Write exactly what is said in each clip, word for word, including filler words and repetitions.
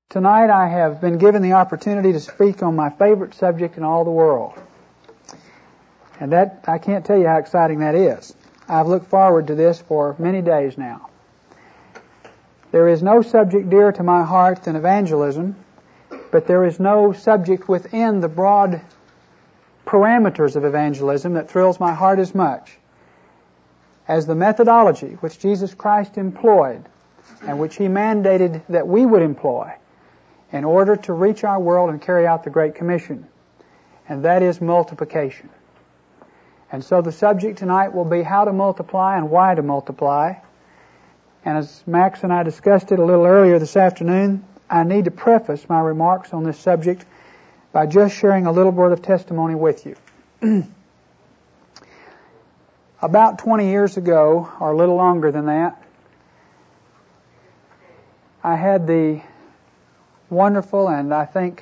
Tonight I have been given the opportunity to speak on my favorite subject in all the world. And that, I can't tell you how exciting that is. I've looked forward to this for many days now. There is no subject dearer to my heart than evangelism, but there is no subject within the broad parameters of evangelism that thrills my heart as much as the methodology which Jesus Christ employed and which He mandated that we would employ in order to reach our world and carry out the Great Commission, and that is multiplication. And so the subject tonight will be how to multiply and why to multiply. And as Max and I discussed it a little earlier this afternoon, I need to preface my remarks on this subject by just sharing a little word of testimony with you. About twenty years ago, or a little longer than that, I had the wonderful and I think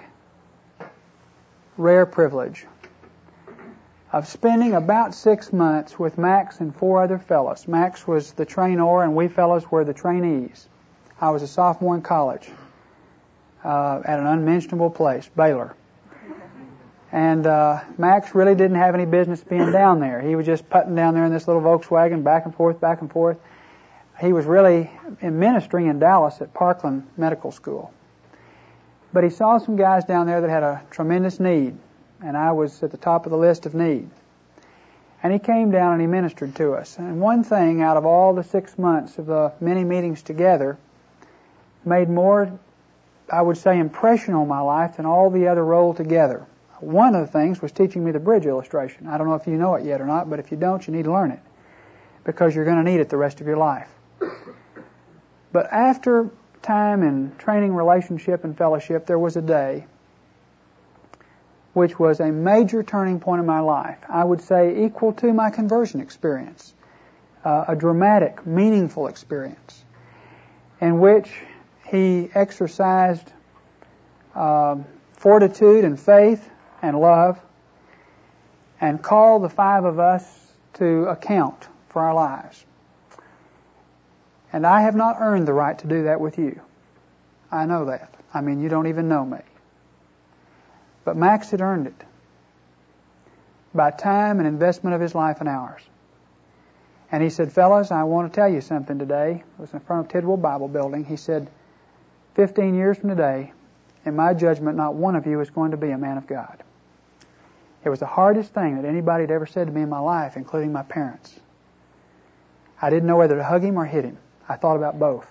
rare privilege of spending about six months with Max and four other fellows. Max was the trainor and we fellows were the trainees. I was a sophomore in college uh, at an unmentionable place, Baylor. And uh, Max really didn't have any business being down there. He was just putting down there in this little Volkswagen, back and forth, back and forth. He was really in ministering in Dallas at Parkland Medical School. But he saw some guys down there that had a tremendous need, and I was at the top of the list of need. And he came down and he ministered to us. And one thing out of all the six months of the many meetings together made more, I would say, impression on my life than all the other rolled together. One of the things was teaching me the bridge illustration. I don't know if you know it yet or not, but if you don't, you need to learn it, because you're going to need it the rest of your life. But after time and training, relationship, and fellowship, there was a day which was a major turning point in my life. I would say equal to my conversion experience, uh, a dramatic, meaningful experience in which he exercised uh, fortitude and faith and love and called the five of us to account for our lives. And I have not earned the right to do that with you. I know that. I mean, you don't even know me. But Max had earned it by time and investment of his life and ours. And he said, fellas, I want to tell you something today. It was in front of Tidwell Bible Building. He said, fifteen years from today, in my judgment, not one of you is going to be a man of God. It was the hardest thing that anybody had ever said to me in my life, including my parents. I didn't know whether to hug him or hit him. I thought about both.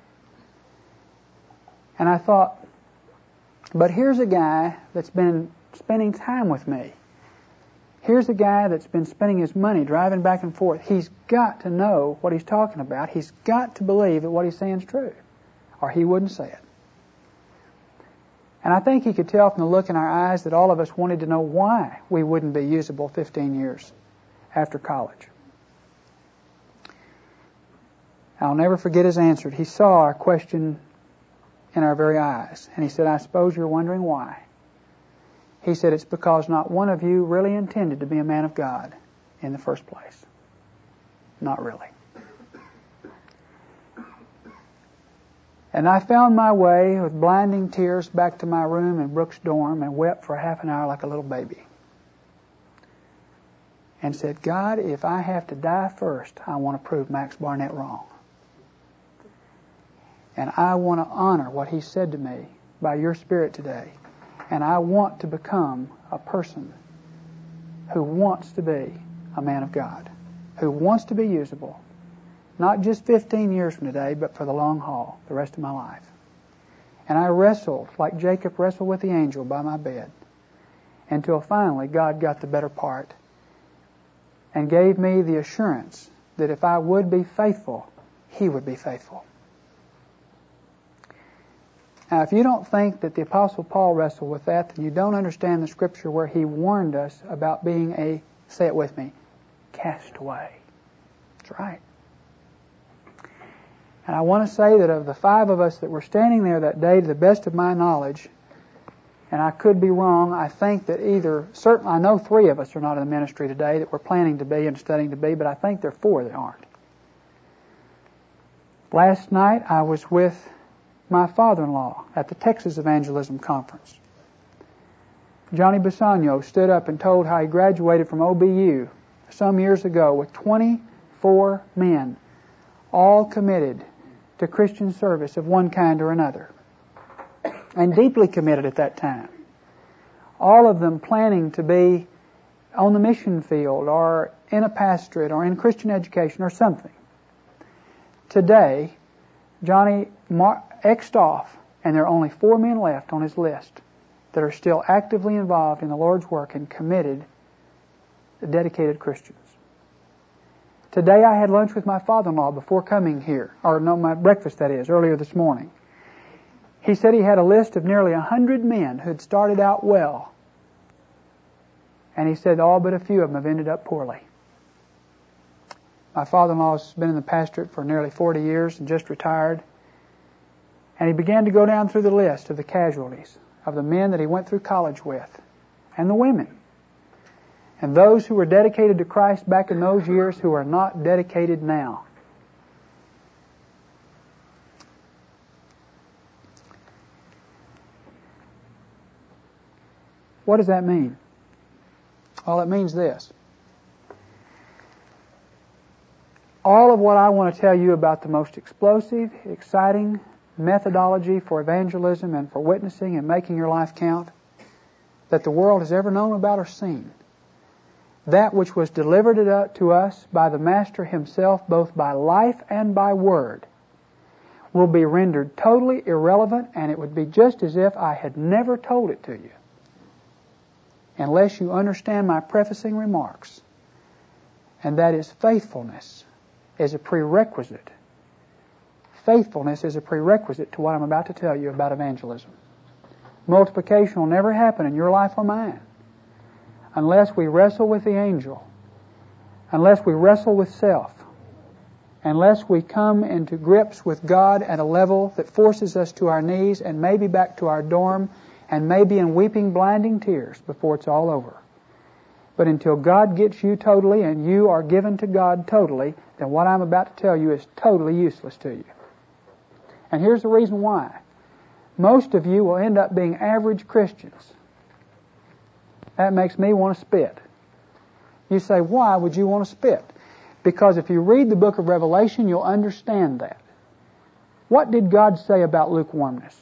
And I thought, but here's a guy that's been spending time with me. Here's a guy that's been spending his money driving back and forth. He's got to know what he's talking about. He's got to believe that what he's saying is true, or he wouldn't say it. And I think he could tell from the look in our eyes that all of us wanted to know why we wouldn't be usable fifteen years after college. I'll never forget his answer. He saw our question in our very eyes. And he said, I suppose you're wondering why. He said, it's because not one of you really intended to be a man of God in the first place. Not really. And I found my way with blinding tears back to my room in Brooks' dorm and wept for half an hour like a little baby. And said, God, if I have to die first, I want to prove Max Barnett wrong. And I want to honor what he said to me by your Spirit today. And I want to become a person who wants to be a man of God, who wants to be usable, not just fifteen years from today, but for the long haul, the rest of my life. And I wrestled like Jacob wrestled with the angel by my bed until finally God got the better part and gave me the assurance that if I would be faithful, He would be faithful. Now, if you don't think that the Apostle Paul wrestled with that, then you don't understand the Scripture where he warned us about being a, say it with me, castaway. That's right. And I want to say that of the five of us that were standing there that day, to the best of my knowledge, and I could be wrong, I think that either, certainly I know three of us are not in the ministry today that we're planning to be and studying to be, but I think there are four that aren't. Last night I was with my father-in-law at the Texas Evangelism Conference. Johnny Bassanio stood up and told how he graduated from O B U some years ago with twenty-four men, all committed to Christian service of one kind or another, and deeply committed at that time. All of them planning to be on the mission field or in a pastorate or in Christian education or something. Today, Johnny mar- X'd off, and there are only four men left on his list that are still actively involved in the Lord's work and committed, dedicated Christians. Today I had lunch with my father-in-law before coming here, or no, my breakfast that is, earlier this morning. He said he had a list of nearly a hundred men who had started out well, and he said all but a few of them have ended up poorly. My father-in-law has been in the pastorate for nearly forty years and just retired. And he began to go down through the list of the casualties, of the men that he went through college with, and the women. And those who were dedicated to Christ back in those years who are not dedicated now. What does that mean? Well, it means this. All of what I want to tell you about the most explosive, exciting methodology for evangelism and for witnessing and making your life count that the world has ever known about or seen, that which was delivered to us by the Master himself, both by life and by word, will be rendered totally irrelevant, and it would be just as if I had never told it to you, unless you understand my prefacing remarks, and that is faithfulness is a prerequisite. Faithfulness is a prerequisite to what I'm about to tell you about evangelism. Multiplication will never happen in your life or mine unless we wrestle with the angel, unless we wrestle with self, unless we come into grips with God at a level that forces us to our knees and maybe back to our dorm and maybe in weeping, blinding tears before it's all over. But until God gets you totally and you are given to God totally, then what I'm about to tell you is totally useless to you. And here's the reason why. Most of you will end up being average Christians. That makes me want to spit. You say, why would you want to spit? Because if you read the book of Revelation, you'll understand that. What did God say about lukewarmness?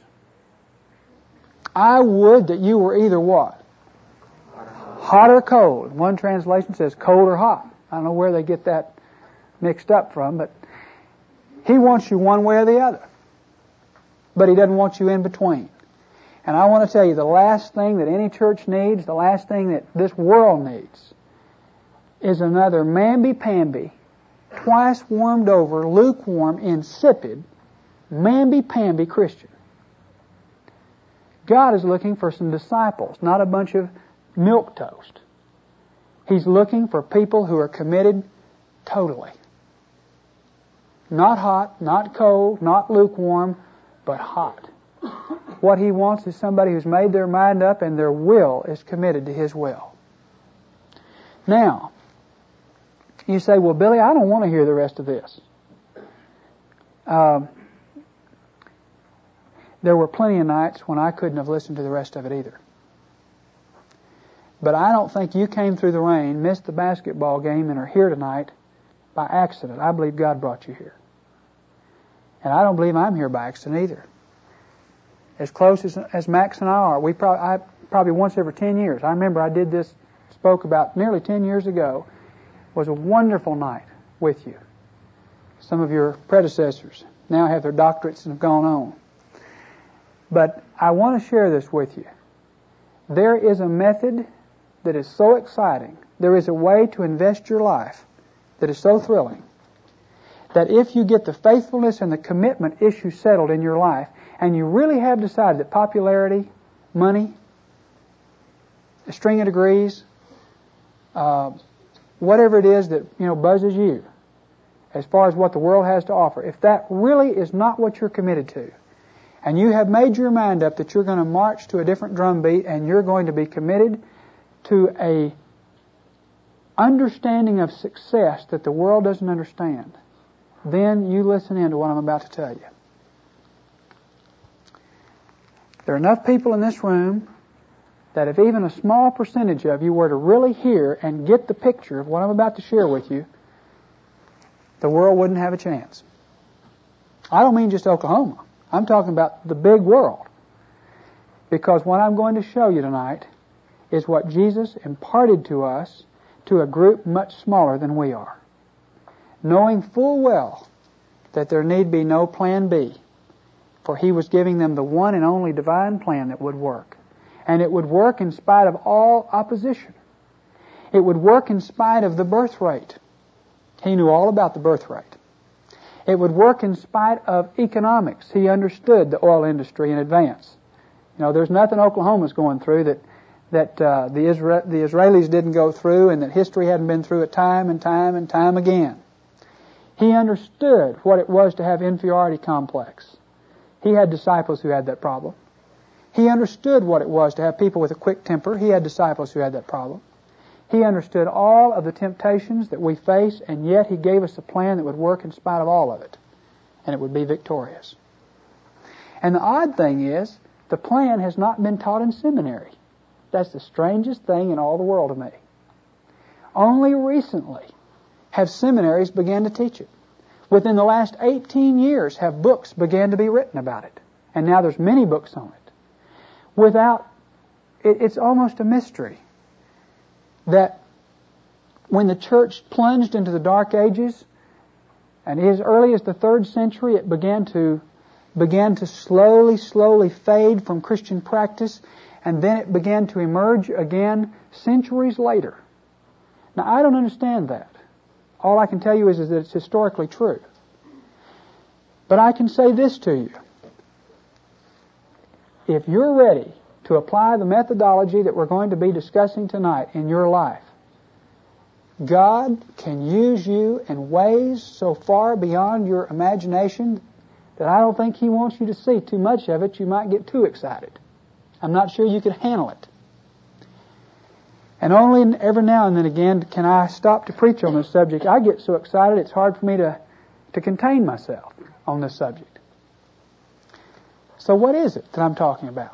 I would that you were either what? Hot or cold. One translation says cold or hot. I don't know where they get that mixed up from, but He wants you one way or the other. But He doesn't want you in between. And I want to tell you, the last thing that any church needs, the last thing that this world needs, is another mamby-pamby, twice warmed over, lukewarm, insipid, mamby-pamby Christian. God is looking for some disciples, not a bunch of milquetoast. He's looking for people who are committed totally. Not hot, not cold, not lukewarm, but hot. What He wants is somebody who's made their mind up and their will is committed to His will. Now, you say, well, Billy, I don't want to hear the rest of this. Um, there were plenty of nights when I couldn't have listened to the rest of it either. But I don't think you came through the rain, missed the basketball game, and are here tonight by accident. I believe God brought you here. And I don't believe I'm here by accident either. As close as, as Max and I are, we probably, I, probably once every ten years. I remember I did this, spoke about nearly ten years ago. It was a wonderful night with you. Some of your predecessors now have their doctorates and have gone on. But I want to share this with you. There is a method that is so exciting. There is a way to invest your life that is so thrilling that if you get the faithfulness and the commitment issue settled in your life, and you really have decided that popularity, money, a string of degrees, uh, whatever it is that, you know, buzzes you as far as what the world has to offer, if that really is not what you're committed to, and you have made your mind up that you're going to march to a different drum beat and you're going to be committed to a understanding of success that the world doesn't understand, then you listen in to what I'm about to tell you. There are enough people in this room that if even a small percentage of you were to really hear and get the picture of what I'm about to share with you, the world wouldn't have a chance. I don't mean just Oklahoma. I'm talking about the big world. Because what I'm going to show you tonight is what Jesus imparted to us to a group much smaller than we are, knowing full well that there need be no plan B, for He was giving them the one and only divine plan that would work. And it would work in spite of all opposition. It would work in spite of the birth rate. He knew all about the birth rate. It would work in spite of economics. He understood the oil industry in advance. You know, there's nothing Oklahoma's going through that that uh, the, Isra- the Israelis didn't go through, and that history hadn't been through it time and time and time again. He understood what it was to have inferiority complex. He had disciples who had that problem. He understood what it was to have people with a quick temper. He had disciples who had that problem. He understood all of the temptations that we face, and yet He gave us a plan that would work in spite of all of it, and it would be victorious. And the odd thing is, the plan has not been taught in seminary. That's the strangest thing in all the world to me. Only recently have seminaries begun to teach it. Within the last eighteen years have books began to be written about it. And now there's many books on it. Without, it, it's almost a mystery that when the church plunged into the Dark Ages, and as early as the third century, it began to began to slowly, slowly fade from Christian practice, and then it began to emerge again centuries later. Now, I don't understand that. All I can tell you is, is that it's historically true. But I can say this to you. If you're ready to apply the methodology that we're going to be discussing tonight in your life, God can use you in ways so far beyond your imagination that I don't think He wants you to see too much of it. You might get too excited. I'm not sure you could handle it. And only every now and then again can I stop to preach on this subject. I get so excited it's hard for me to, to contain myself on this subject. So what is it that I'm talking about?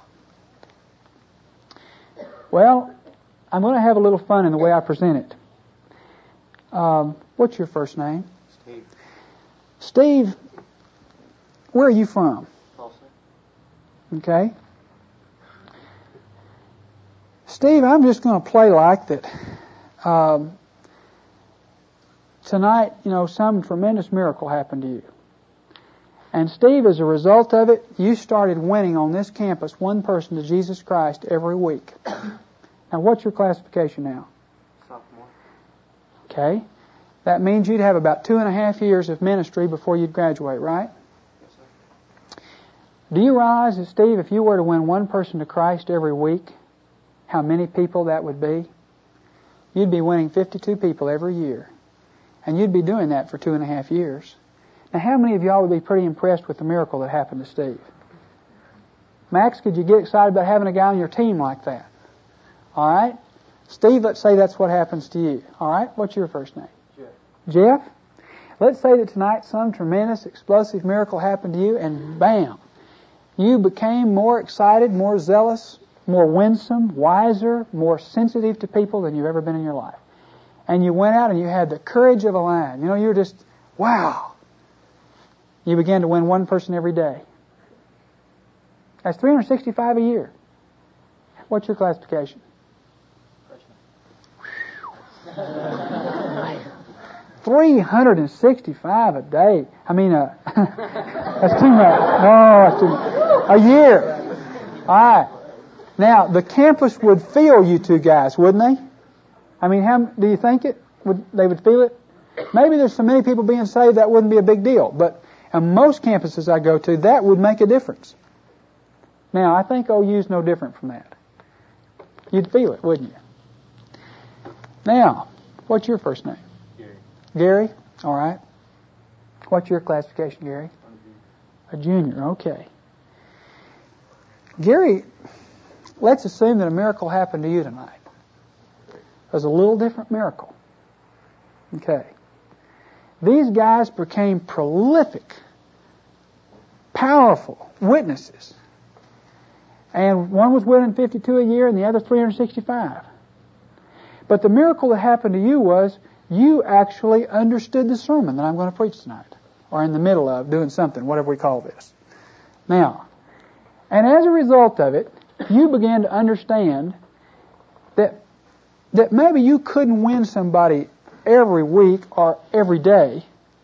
Well, I'm going to have a little fun in the way I present it. Um, what's your first name? Steve. Steve, where are you from? Tulsa. Okay. Steve, I'm just going to play like that. Um, tonight, you know, some tremendous miracle happened to you. And Steve, as a result of it, you started winning on this campus one person to Jesus Christ every week. Now, what's your classification now? Sophomore. Okay. That means you'd have about two and a half years of ministry before you'd graduate, right? Yes, sir. Do you realize that, Steve, if you were to win one person to Christ every week, how many people that would be? You'd be winning fifty-two people every year. And you'd be doing that for two and a half years. Now, how many of y'all would be pretty impressed with the miracle that happened to Steve? Max, could you get excited about having a guy on your team like that? All right? Steve, let's say that's what happens to you. All right? What's your first name? Jeff. Jeff? Let's say that tonight some tremendous, explosive miracle happened to you, and bam, you became more excited, more zealous, more winsome, wiser, more sensitive to people than you've ever been in your life. And you went out and you had the courage of a lion. You know, you were just, wow. You began to win one person every day. That's three hundred sixty-five a year. What's your classification? three hundred sixty-five a day. I mean, uh, that's too much. No, that's too much. A year. All right. Now, the campus would feel you two guys, wouldn't they? I mean, how do you think it would? They would feel it? Maybe there's so many people being saved that wouldn't be a big deal. But on most campuses I go to, that would make a difference. Now, I think O U's no different from that. You'd feel it, wouldn't you? Now, what's your first name? Gary. Gary? All right. What's your classification, Gary? A junior, okay. Gary, let's assume that a miracle happened to you tonight. It was a little different miracle. Okay. These guys became prolific, powerful witnesses. And one was winning fifty-two a year and the other three hundred sixty-five. But the miracle that happened to you was you actually understood the sermon that I'm going to preach tonight, or in the middle of doing something, whatever we call this. Now, and as a result of it, you began to understand that that maybe you couldn't win somebody every week or every day,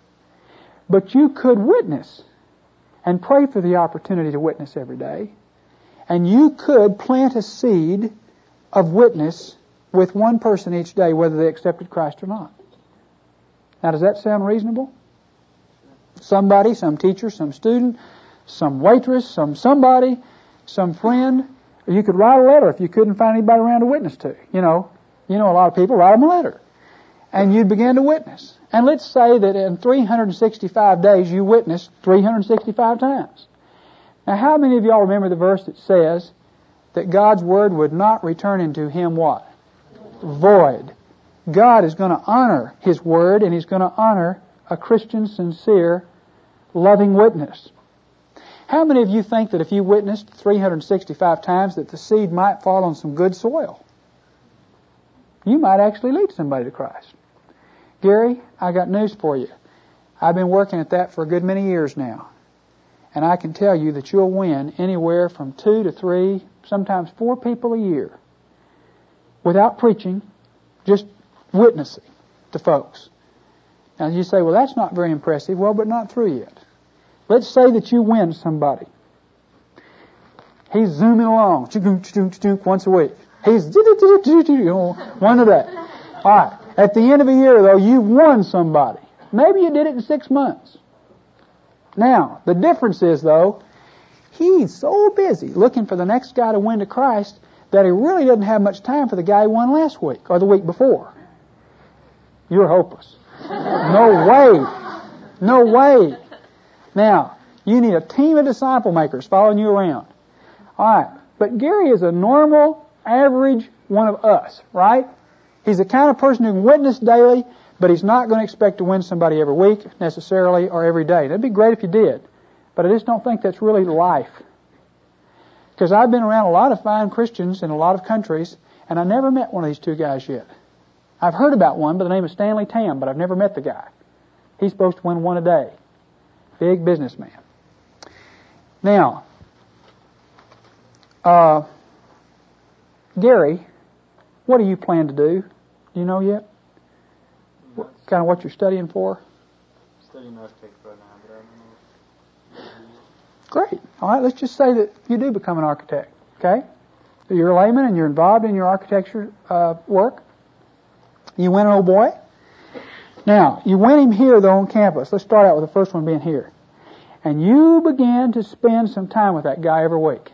but you could witness and pray for the opportunity to witness every day, and you could plant a seed of witness with one person each day, whether they accepted Christ or not. Now, does that sound reasonable? Somebody, some teacher, some student, some waitress, some somebody, some friend. You could write a letter if you couldn't find anybody around to witness to. You know, you know a lot of people, write them a letter. And you'd begin to witness. And let's say that in three hundred sixty-five days you witnessed three hundred sixty-five times. Now, how many of y'all remember the verse that says that God's Word would not return into Him what? Void. God is going to honor His Word, and He's going to honor a Christian, sincere, loving witness. How many of you think that if you witnessed three hundred sixty-five times that the seed might fall on some good soil? You might actually lead somebody to Christ. Gary, I got news for you. I've been working at that for a good many years now. And I can tell you that you'll win anywhere from two to three, sometimes four people a year without preaching, just witnessing to folks. Now you say, well, that's not very impressive. Well, but not through yet. Let's say that you win somebody. He's zooming along, once a week. He's, you know, one of that. All right. At the end of a year, though, you've won somebody. Maybe you did it in six months. Now, the difference is, though, he's so busy looking for the next guy to win to Christ that he really doesn't have much time for the guy who won last week or the week before. You're hopeless. No way. No way. Now, you need a team of disciple makers following you around. All right. But Gary is a normal, average one of us, right? He's the kind of person who can witness daily, but he's not going to expect to win somebody every week necessarily or every day. That'd be great if you did, but I just don't think that's really life. Because I've been around a lot of fine Christians in a lot of countries, and I never met one of these two guys yet. I've heard about one by the name of Stanley Tam, but I've never met the guy. He's supposed to win one a day. Big businessman. Now, uh, Gary, what do you plan to do? Do you know yet? What, kind of what you're studying for? Studying architecture right now, but I don't know. Great. All right, let's just say that you do become an architect, okay? So you're a layman and you're involved in your architecture uh, work. You win an old boy. Now, you win him here, though, on campus. Let's start out with the first one being here. And you begin to spend some time with that guy every week.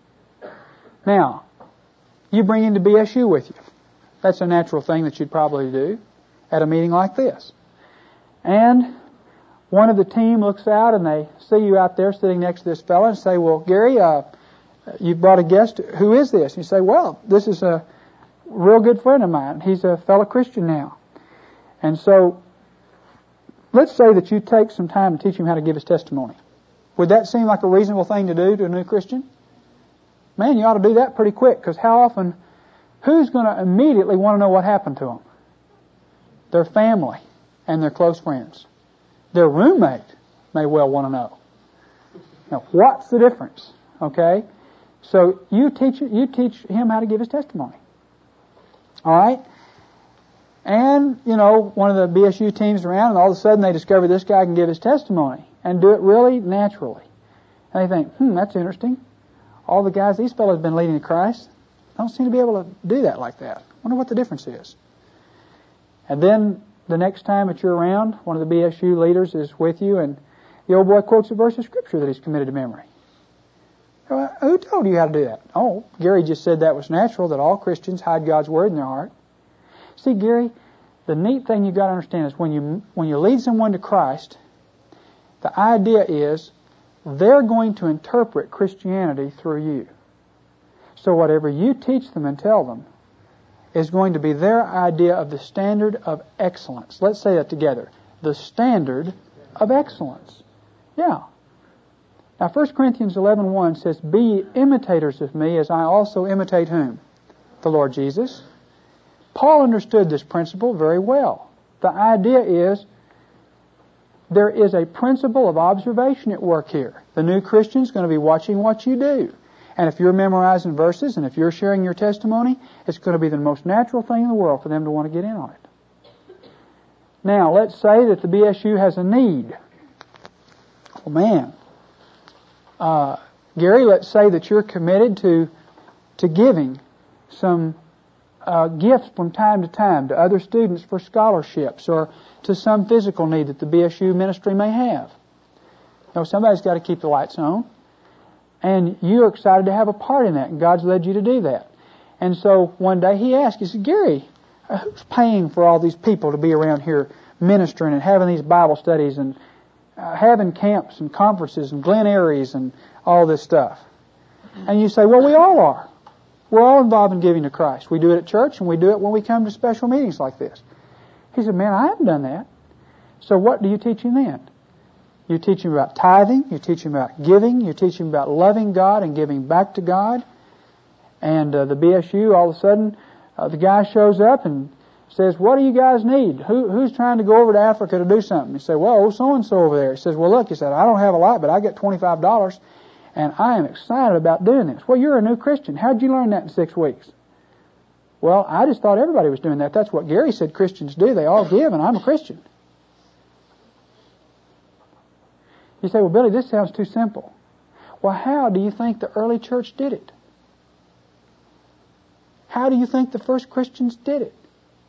Now, you bring him to B S U with you. That's a natural thing that you'd probably do at a meeting like this. And one of the team looks out and they see you out there sitting next to this fellow and say, well, Gary, uh, you've brought a guest. Who is this? And you say, well, this is a real good friend of mine. He's a fellow Christian now. And so, let's say that you take some time to teach him how to give his testimony. Would that seem like a reasonable thing to do to a new Christian? Man, you ought to do that pretty quick, because how often, who's going to immediately want to know what happened to them? Their family and their close friends. Their roommate may well want to know. Now, what's the difference? Okay? So, you teach you teach him how to give his testimony. All right? And, you know, one of the B S U teams around, and all of a sudden they discover this guy can give his testimony and do it really naturally. And they think, hmm, that's interesting. All the guys these fellows have been leading to Christ don't seem to be able to do that like that. I wonder what the difference is. And then the next time that you're around, one of the B S U leaders is with you, and the old boy quotes a verse of Scripture that he's committed to memory. Well, who told you how to do that? Oh, Gary just said that was natural, that all Christians hide God's Word in their heart. See, Gary, the neat thing you've got to understand is when you when you lead someone to Christ, the idea is they're going to interpret Christianity through you. So whatever you teach them and tell them is going to be their idea of the standard of excellence. Let's say that together. The standard of excellence. Yeah. Now, First Corinthians eleven one says, "Be ye imitators of me, as I also imitate whom? The Lord Jesus." Paul understood this principle very well. The idea is there is a principle of observation at work here. The new Christian is going to be watching what you do. And if you're memorizing verses and if you're sharing your testimony, it's going to be the most natural thing in the world for them to want to get in on it. Now, let's say that the B S U has a need. Oh, man. Uh, Gary, let's say that you're committed to to giving some uh, gifts from time to time to other students for scholarships or to some physical need that the B S U ministry may have. You know, somebody's got to keep the lights on. And you're excited to have a part in that, and God's led you to do that. And so one day he asked, he said, "Gary, who's paying for all these people to be around here ministering and having these Bible studies and uh, having camps and conferences and Glen Aries and all this stuff?" And you say, "Well, we all are. We're all involved in giving to Christ. We do it at church and we do it when we come to special meetings like this." He said, "Man, I haven't done that." So what do you teach him then? You teach him about tithing, you teach him about giving, you teach him about loving God and giving back to God. And uh, the B S U, all of a sudden, uh, the guy shows up and says, "What do you guys need? Who, who's trying to go over to Africa to do something?" You say, "Well, so-and-so over there." He says, "Well, look," he said, "I don't have a lot, but I get twenty-five dollars, and I am excited about doing this." "Well, you're a new Christian. How'd you learn that in six weeks? "Well, I just thought everybody was doing that. That's what Gary said Christians do. They all give, and I'm a Christian." You say, "Well, Billy, this sounds too simple." Well, how do you think the early church did it? How do you think the first Christians did it?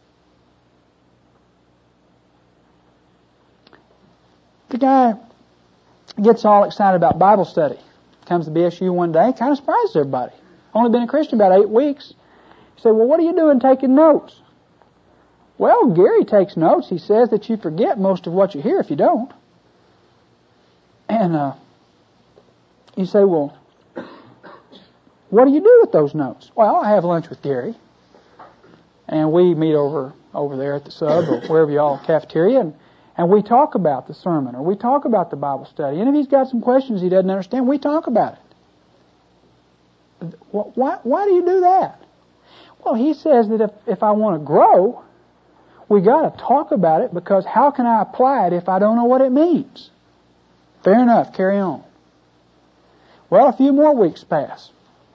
The guy gets all excited about Bible study. Comes to B S U one day, kind of surprises everybody. Only been a Christian about eight weeks. You say, "Well, what are you doing taking notes?" "Well, Gary takes notes. He says that you forget most of what you hear if you don't." And uh, you say, "Well, what do you do with those notes?" "Well, I have lunch with Gary, and we meet over over there at the sub or wherever y'all cafeteria, and, and we talk about the sermon or we talk about the Bible study. And if he's got some questions he doesn't understand, we talk about it." "Why, why do you do that?" "Well, he says that if, if I want to grow, we got to talk about it, because how can I apply it if I don't know what it means?" Fair enough, carry on. Well, a few more weeks pass.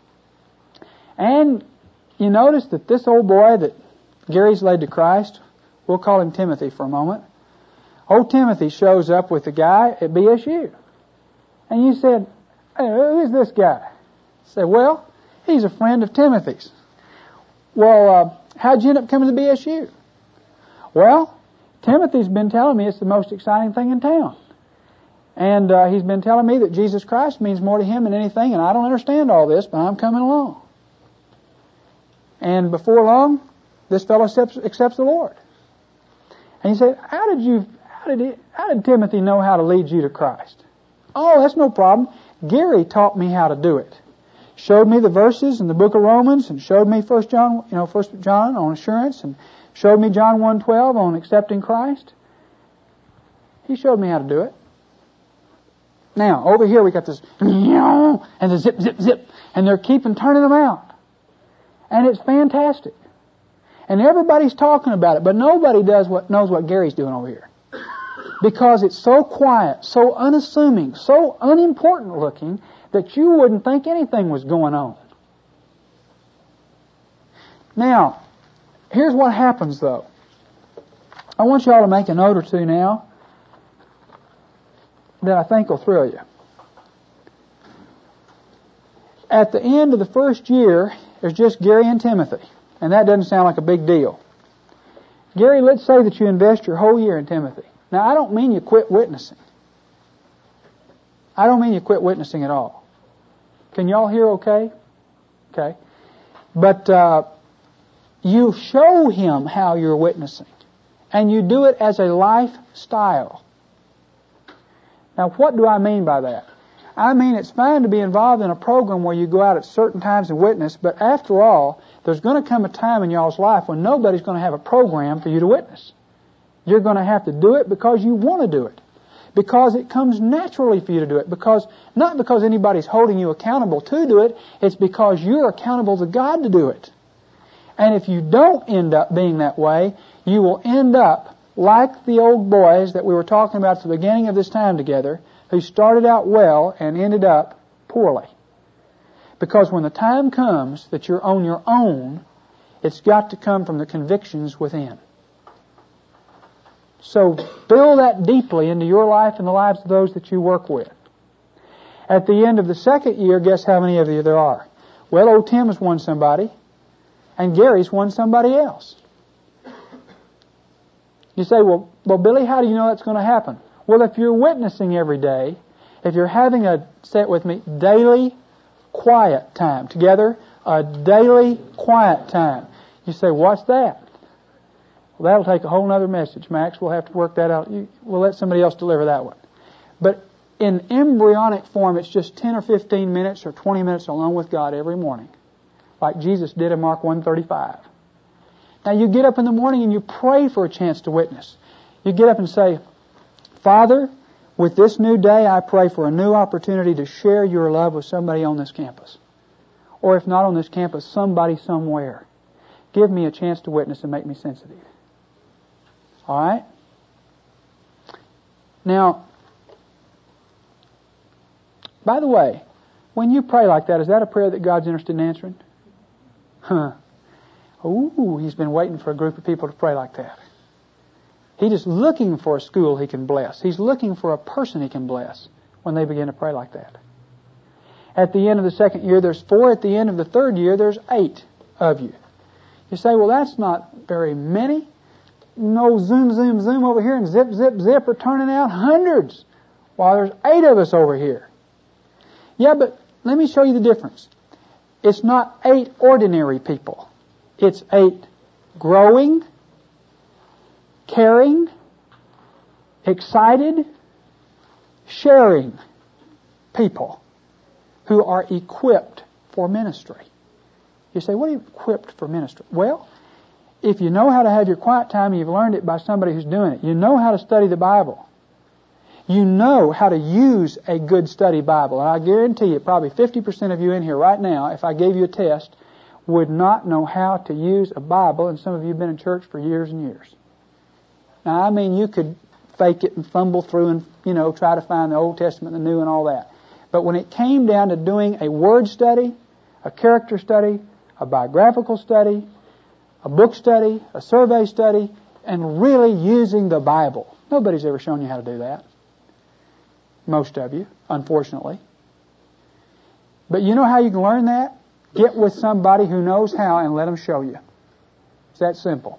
And you notice that this old boy that Gary's led to Christ, we'll call him Timothy for a moment. Old Timothy shows up with a guy at B S U. And you said, "Hey, who is this guy?" I said, "Well, he's a friend of Timothy's." "Well, uh, how'd you end up coming to B S U?" "Well, Timothy's been telling me it's the most exciting thing in town. And uh, he's been telling me that Jesus Christ means more to him than anything, and I don't understand all this, but I'm coming along." And before long, this fellow accepts, accepts the Lord. And you say, how did you, how did he, how did Timothy know how to lead you to Christ?" "Oh, that's no problem. Gary taught me how to do it. Showed me the verses in the book of Romans, and showed me First John, you know, First John on assurance, and showed me John one twelve on accepting Christ. He showed me how to do it." Now, over here we got this, and the zip, zip, zip, and they're keeping turning them out. And it's fantastic. And everybody's talking about it, but nobody does what knows what Gary's doing over here. Because it's so quiet, so unassuming, so unimportant looking that you wouldn't think anything was going on. Now, here's what happens though. I want you all to make a note or two now that I think will thrill you. At the end of the first year, there's just Gary and Timothy. And that doesn't sound like a big deal. Gary, let's say that you invest your whole year in Timothy. Now, I don't mean you quit witnessing. I don't mean you quit witnessing at all. Can y'all hear okay? Okay. But uh, you show him how you're witnessing. And you do it as a lifestyle. Now, what do I mean by that? I mean it's fine to be involved in a program where you go out at certain times and witness, but after all, there's going to come a time in y'all's life when nobody's going to have a program for you to witness. You're going to have to do it because you want to do it. because it comes naturally for you to do it. Because not because anybody's holding you accountable to do it, it's because you're accountable to God to do it. And if you don't end up being that way, you will end up like the old boys that we were talking about at the beginning of this time together, who started out well and ended up poorly. Because when the time comes that you're on your own, it's got to come from the convictions within. So build that deeply into your life and the lives of those that you work with. At the end of the second year, guess how many of you there are? Well, old Tim has won somebody, and Gary's won somebody else. You say, well, well, Billy, how do you know that's going to happen? Well, if you're witnessing every day, if you're having a, say it with me, daily quiet time together, a daily quiet time. You say, what's that? Well, that'll take a whole other message, Max. We'll have to work that out. You, we'll let somebody else deliver that one. But in embryonic form, it's just ten or fifteen minutes or twenty minutes alone with God every morning, like Jesus did in Mark one thirty-five. Now, you get up in the morning and you pray for a chance to witness. You get up and say, Father, with this new day, I pray for a new opportunity to share your love with somebody on this campus. Or if not on this campus, somebody somewhere. Give me a chance to witness and make me sensitive. All right? Now, by the way, when you pray like that, is that a prayer that God's interested in answering? Huh. Ooh, He's been waiting for a group of people to pray like that. He's just looking for a school He can bless. He's looking for a person He can bless when they begin to pray like that. At the end of the second year, there's four. At the end of the third year, there's eight of you. You say, well, that's not very many. No zoom, zoom, zoom over here and zip, zip, zip are turning out hundreds while there's eight of us over here. Yeah, but let me show you the difference. It's not eight ordinary people. It's eight growing, caring, excited, sharing people who are equipped for ministry. You say, what are you equipped for ministry? Well, if you know how to have your quiet time, you've learned it by somebody who's doing it. You know how to study the Bible. You know how to use a good study Bible. And I guarantee you, probably fifty percent of you in here right now, if I gave you a test, would not know how to use a Bible, and some of you have been in church for years and years. Now, I mean, you could fake it and fumble through and, you know, try to find the Old Testament and the New and all that. But when it came down to doing a word study, a character study, a biographical study, a book study, a survey study, and really using the Bible, nobody's ever shown you how to do that. Most of you, unfortunately. But you know how you can learn that? Get with somebody who knows how and let them show you. It's that simple.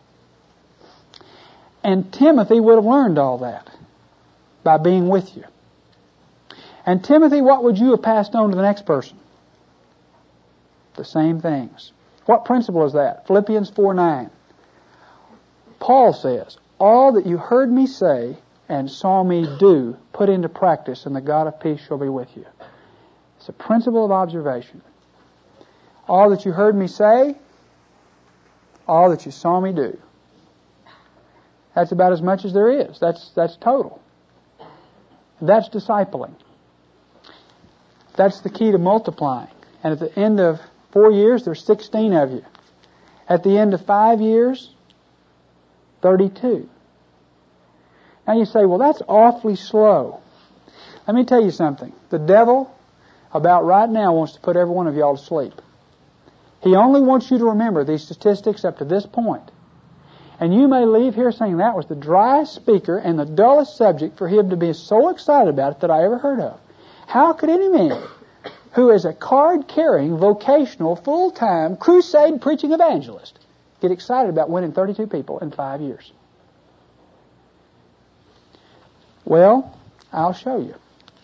And Timothy would have learned all that by being with you. And Timothy, what would you have passed on to the next person? The same things. What principle is that? Philippians four nine. Paul says, all that you heard me say and saw me do, put into practice, and the God of peace shall be with you. It's a principle of observation. All that you heard me say, all that you saw me do. That's about as much as there is. That's that's total. That's discipling. That's the key to multiplying. And at the end of four years, there's sixteen of you. At the end of five years, thirty-two. Now you say, well, that's awfully slow. Let me tell you something. The devil, about right now, wants to put every one of y'all to sleep. He only wants you to remember these statistics up to this point. And you may leave here saying that was the driest speaker and the dullest subject for him to be so excited about it that I ever heard of. How could any man who is a card-carrying, vocational, full-time, crusade-preaching evangelist get excited about winning thirty-two people in five years? Well, I'll show you.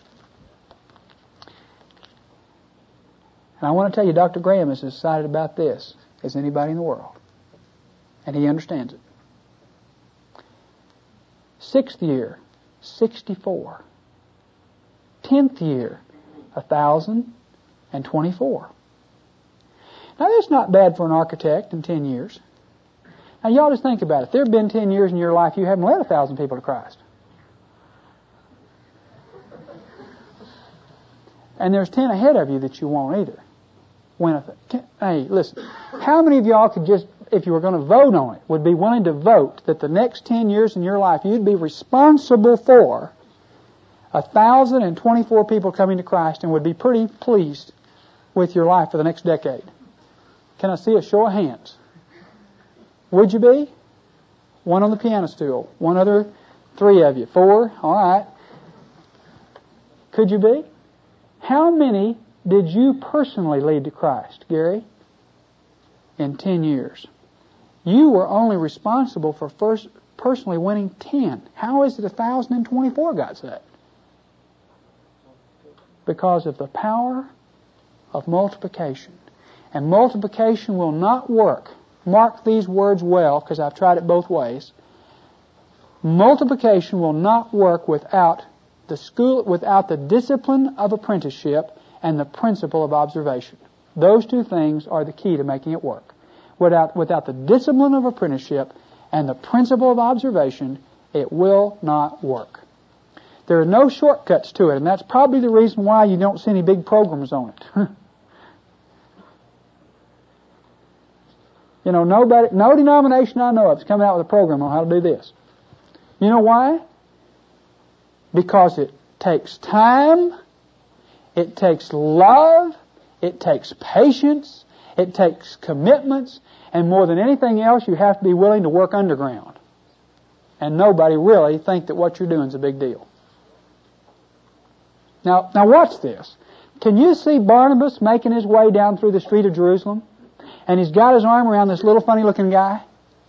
And I want to tell you, Doctor Graham is as excited about this as anybody in the world. And he understands it. Sixth year, sixty-four. Tenth year, one thousand twenty-four. Now, that's not bad for an architect in ten years. Now, y'all just think about it. There have been ten years in your life you haven't led one thousand people to Christ. And there's ten ahead of you that you won't either. When if, hey, listen, how many of y'all could just, if you were going to vote on it, would be willing to vote that the next ten years in your life you'd be responsible for one thousand twenty-four people coming to Christ and would be pretty pleased with your life for the next decade? Can I see a show of hands? Would you be? One on the piano stool. One other, three of you. Four? All right. Could you be? How many did you personally lead to Christ, Gary? In ten years. You were only responsible for first personally winning ten. How is it one thousand twenty-four got saved? Because of the power of multiplication. And multiplication will not work. Mark these words well, because I've tried it both ways. Multiplication will not work without the school, without the discipline of apprenticeship and the principle of observation. Those two things are the key to making it work. Without, without the discipline of apprenticeship and the principle of observation, it will not work. There are no shortcuts to it, and that's probably the reason why you don't see any big programs on it. You know, nobody, no denomination I know of is coming out with a program on how to do this. You know why? Because it takes time, it takes love, it takes patience, it takes commitments, and more than anything else, you have to be willing to work underground. And nobody really think that what you're doing is a big deal. Now, now watch this. Can you see Barnabas making his way down through the street of Jerusalem? And he's got his arm around this little funny-looking guy.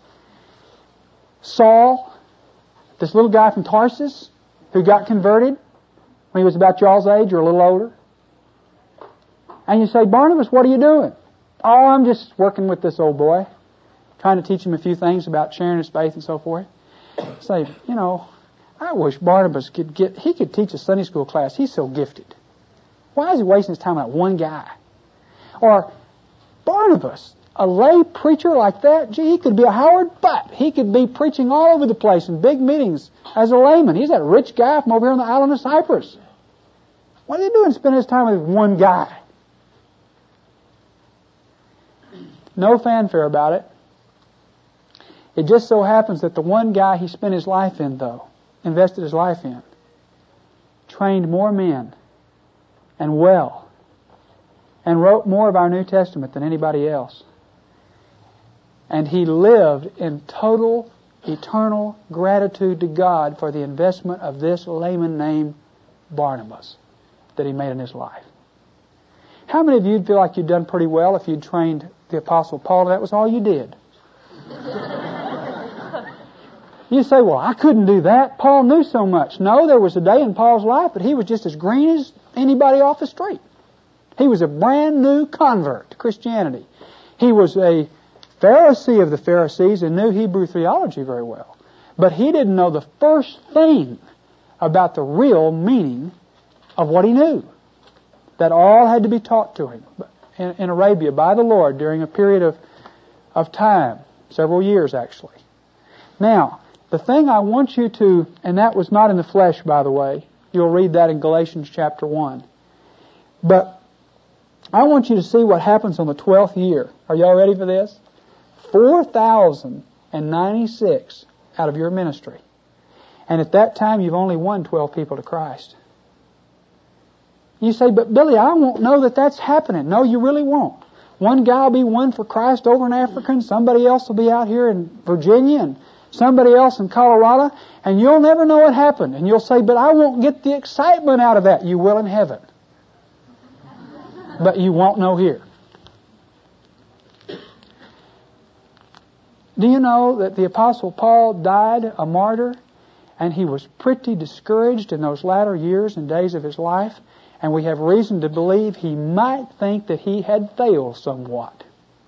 Saul, this little guy from Tarsus, who got converted when he was about y'all's age or a little older. And you say, Barnabas, what are you doing? Oh, I'm just working with this old boy, trying to teach him a few things about sharing his faith and so forth. Say, you know, I wish Barnabas could get, he could teach a Sunday school class. He's so gifted. Why is he wasting his time on that one guy? Or, Barnabas, a lay preacher like that, gee, he could be a Howard Butt. He could be preaching all over the place in big meetings as a layman. He's that rich guy from over here on the island of Cyprus. What are you doing spending his time with one guy? No fanfare about it. It just so happens that the one guy he spent his life in, though, invested his life in, trained more men and well, and wrote more of our New Testament than anybody else. And he lived in total, eternal gratitude to God for the investment of this layman named Barnabas that he made in his life. How many of you would feel like you'd done pretty well if you'd trained the Apostle Paul? That was all you did. You say, well, I couldn't do that. Paul knew so much. No, there was a day in Paul's life, but he was just as green as anybody off the street. He was a brand new convert to Christianity. He was a Pharisee of the Pharisees and knew Hebrew theology very well. But he didn't know the first thing about the real meaning of what he knew. That all had to be taught to him in, in Arabia by the Lord during a period of, of time, several years actually. Now, the thing I want you to, and that was not in the flesh, by the way. You'll read that in Galatians chapter one. But I want you to see what happens on the twelfth year. Are y'all ready for this? four thousand ninety-six out of your ministry. And at that time, you've only won twelve people to Christ. You say, but Billy, I won't know that that's happening. No, you really won't. One guy will be won for Christ over in Africa, and somebody else will be out here in Virginia, and somebody else in Colorado, and you'll never know what happened. And you'll say, but I won't get the excitement out of that. You will in heaven. But you won't know here. Do you know that the Apostle Paul died a martyr, and he was pretty discouraged in those latter years and days of his life, and we have reason to believe he might think that he had failed somewhat,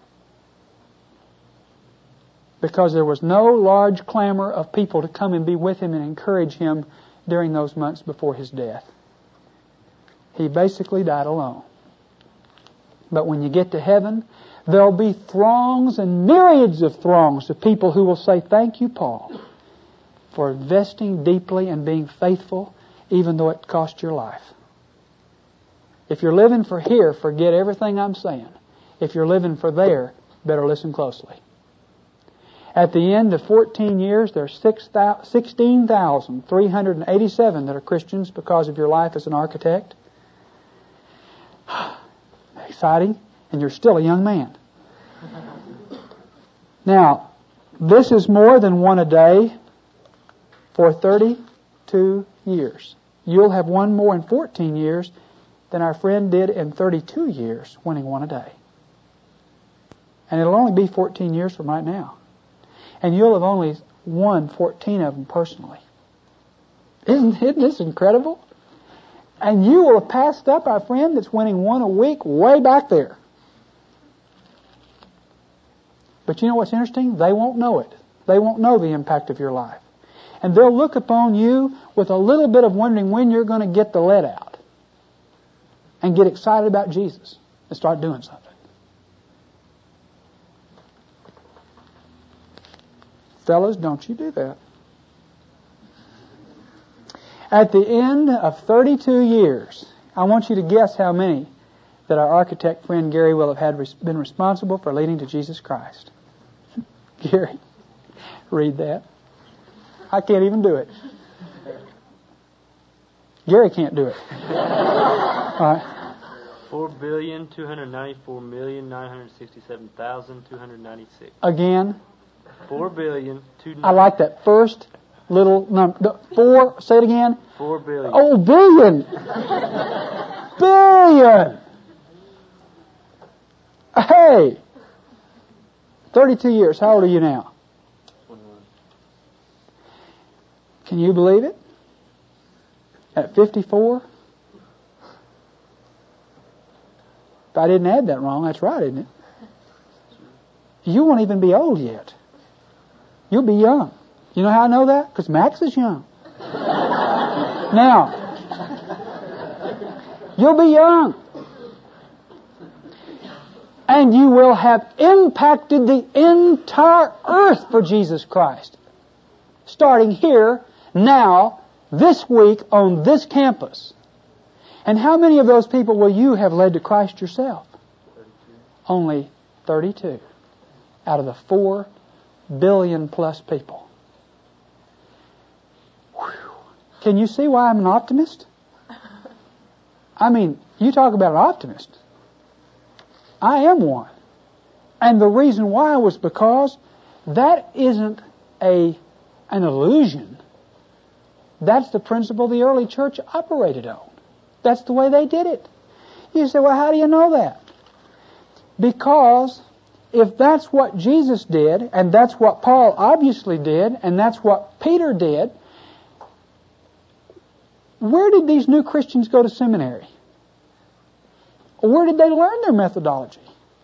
because there was no large clamor of people to come and be with him and encourage him during those months before his death. He basically died alone. But when you get to heaven, there'll be throngs and myriads of throngs of people who will say, thank you, Paul, for investing deeply and being faithful, even though it cost your life. If you're living for here, forget everything I'm saying. If you're living for there, better listen closely. At the end of fourteen years, there are sixteen thousand three hundred eighty-seven that are Christians because of your life as an architect. Exciting. And you're still a young man. Now, this is more than one a day for thirty-two years. You'll have won more in fourteen years than our friend did in thirty-two years, winning one a day. And it'll only be fourteen years from right now. And you'll have only won fourteen of them personally. Isn't, isn't this incredible? And you will have passed up our friend that's winning one a week way back there. But you know what's interesting? They won't know it. They won't know the impact of your life. And they'll look upon you with a little bit of wondering when you're going to get the lead out and get excited about Jesus and start doing something. Fellas, don't you do that. At the end of thirty-two years, I want you to guess how many that our architect friend Gary will have had res- been responsible for leading to Jesus Christ. Gary, read that. I can't even do it. Gary can't do it. All right. Four billion two hundred ninety-four million nine hundred sixty-seven thousand two hundred ninety-six. Again. Four billion two. I like that first little number. Four. Say it again. Four billion. Oh, billion. Billion. Hey. Thirty-two years. How old are you now? twenty-one. Can you believe it? At fifty-four? If I didn't add that wrong, that's right, isn't it? You won't even be old yet. You'll be young. You know how I know that? Because Max is young. Now, you'll be young. And you will have impacted the entire earth for Jesus Christ. Starting here, now, this week on this campus. And how many of those people will you have led to Christ yourself? thirty-two. Only thirty-two out of the four billion plus people. Whew. Can you see why I'm an optimist? I mean, you talk about an optimist. I am one. And the reason why was because that isn't a an illusion. That's the principle the early church operated on. That's the way they did it. You say, well, how do you know that? Because if that's what Jesus did, and that's what Paul obviously did, and that's what Peter did, where did these new Christians go to seminary? Where did they learn their methodology?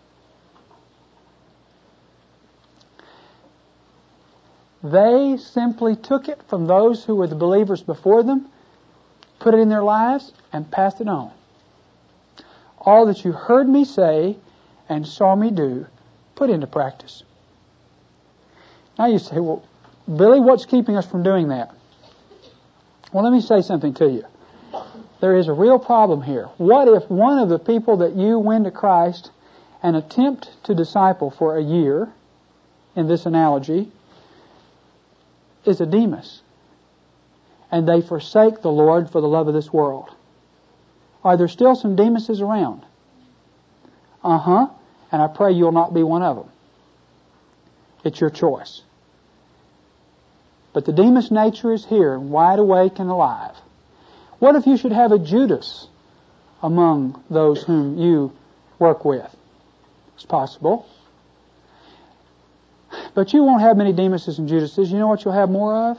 They simply took it from those who were the believers before them, put it in their lives, and passed it on. All that you heard me say and saw me do, put into practice. Now you say, well, Billy, what's keeping us from doing that? Well, let me say something to you. There is a real problem here. What if one of the people that you win to Christ and attempt to disciple for a year, in this analogy, is a Demas, and they forsake the Lord for the love of this world? Are there still some Demases around? Uh-huh. And I pray you'll not be one of them. It's your choice. But the Demas nature is here, wide awake and alive. What if you should have a Judas among those whom you work with? It's possible. But you won't have many Demases and Judases. You know what you'll have more of?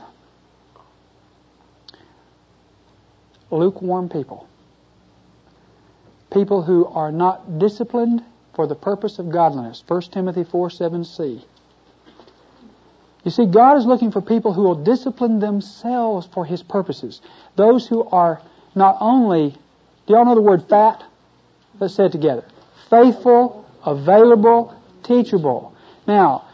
Lukewarm people. People who are not disciplined for the purpose of godliness. First Timothy four seven c. You see, God is looking for people who will discipline themselves for His purposes. Those who are not only, do y'all know the word fat? Let's say it together. Faithful, available, teachable. Now,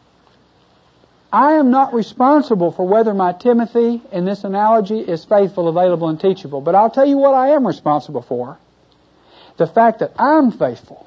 I am not responsible for whether my Timothy in this analogy is faithful, available, and teachable. But I'll tell you what I am responsible for. The fact that I'm faithful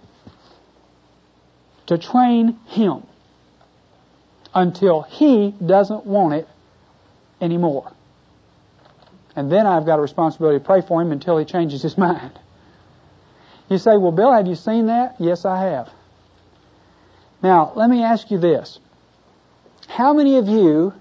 to train him until he doesn't want it anymore. And then I've got a responsibility to pray for him until he changes his mind. You say, well, Bill, have you seen that? Yes, I have. Now, let me ask you this. How many of you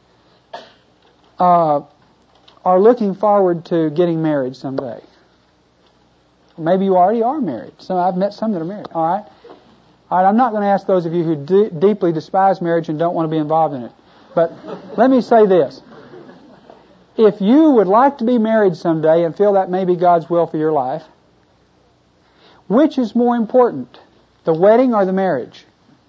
uh, are looking forward to getting married someday? Maybe you already are married. So I've met some that are married. All right? All right, I'm not going to ask those of you who de- deeply despise marriage and don't want to be involved in it. But let me say this. If you would like to be married someday and feel that may be God's will for your life, which is more important, the wedding or the marriage?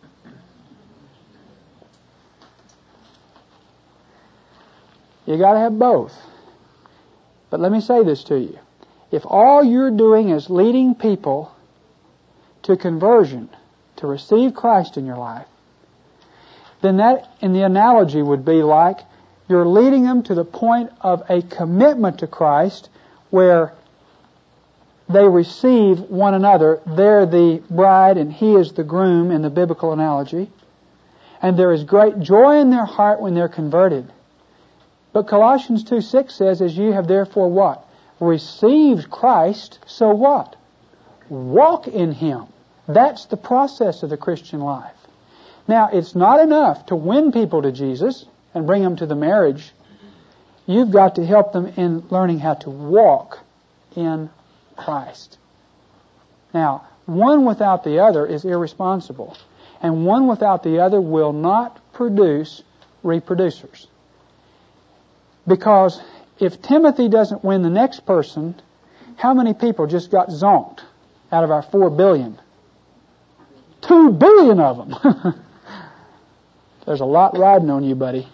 You got to have both. But let me say this to you. If all you're doing is leading people to conversion, to receive Christ in your life, then that, in the analogy, would be like you're leading them to the point of a commitment to Christ where they receive one another. They're the bride and he is the groom in the biblical analogy. And there is great joy in their heart when they're converted. But Colossians two six says, as you have therefore what? Received Christ, so what? Walk in Him. That's the process of the Christian life. Now, it's not enough to win people to Jesus and bring them to the marriage. You've got to help them in learning how to walk in Christ. Now, one without the other is irresponsible. And one without the other will not produce reproducers. Because if Timothy doesn't win the next person, how many people just got zonked out of our four billion? Two billion of them. There's a lot riding on you, buddy.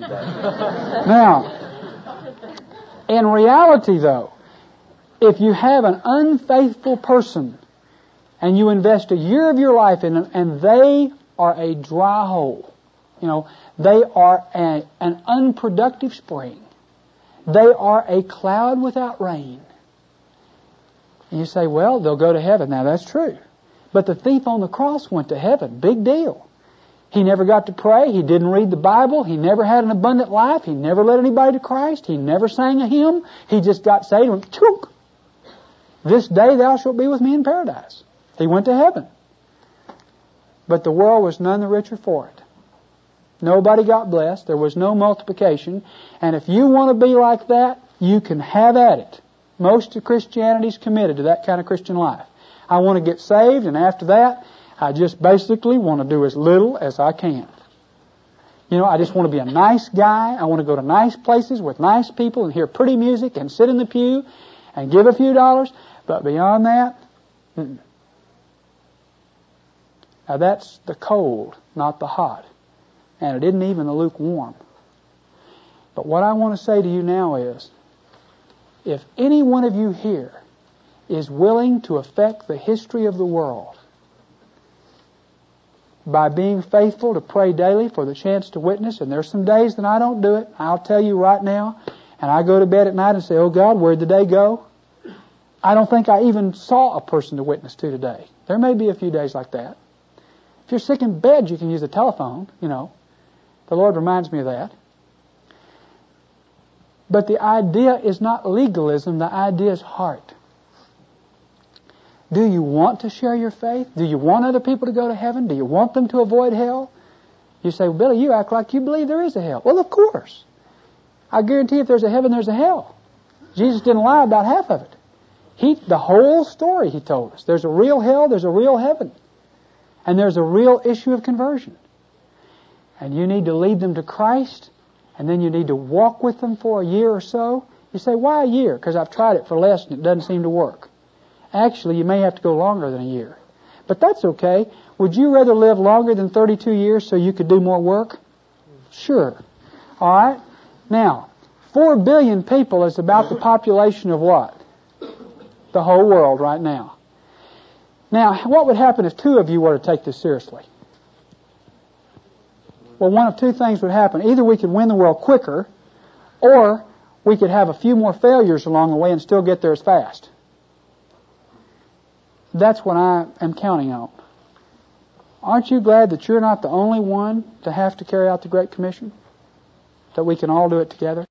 Now, in reality, though, if you have an unfaithful person and you invest a year of your life in them and they are a dry hole, you know, they are a, an unproductive spring, they are a cloud without rain. And you say, well, they'll go to heaven. Now, that's true. But the thief on the cross went to heaven. Big deal. He never got to pray. He didn't read the Bible. He never had an abundant life. He never led anybody to Christ. He never sang a hymn. He just got saved and went, chook. This day thou shalt be with me in paradise. He went to heaven. But the world was none the richer for it. Nobody got blessed. There was no multiplication. And if you want to be like that, you can have at it. Most of Christianity is committed to that kind of Christian life. I want to get saved, and after that, I just basically want to do as little as I can. You know, I just want to be a nice guy. I want to go to nice places with nice people and hear pretty music and sit in the pew and give a few dollars. But beyond that, mm-mm. Now that's the cold, not the hot. And it isn't even the lukewarm. But what I want to say to you now is, if any one of you here is willing to affect the history of the world by being faithful to pray daily for the chance to witness, and there's some days that I don't do it, I'll tell you right now, and I go to bed at night and say, oh God, where'd the day go? I don't think I even saw a person to witness to today. There may be a few days like that. If you're sick in bed, you can use the telephone, you know. The Lord reminds me of that. But the idea is not legalism. The idea is heart. Do you want to share your faith? Do you want other people to go to heaven? Do you want them to avoid hell? You say, well, Billy, you act like you believe there is a hell. Well, of course. I guarantee if there's a heaven, there's a hell. Jesus didn't lie about half of it. He, the whole story he told us. There's a real hell, there's a real heaven. And there's a real issue of conversion. And you need to lead them to Christ, and then you need to walk with them for a year or so. You say, why a year? Because I've tried it for less and it doesn't seem to work. Actually, you may have to go longer than a year. But that's okay. Would you rather live longer than thirty-two years so you could do more work? Sure. All right? Now, four billion people is about the population of what? The whole world right now. Now, what would happen if two of you were to take this seriously? Well, one of two things would happen. Either we could win the world quicker, or we could have a few more failures along the way and still get there as fast. that's what I am counting on. Aren't you glad that you're not the only one to have to carry out the Great Commission? That we can all do it together?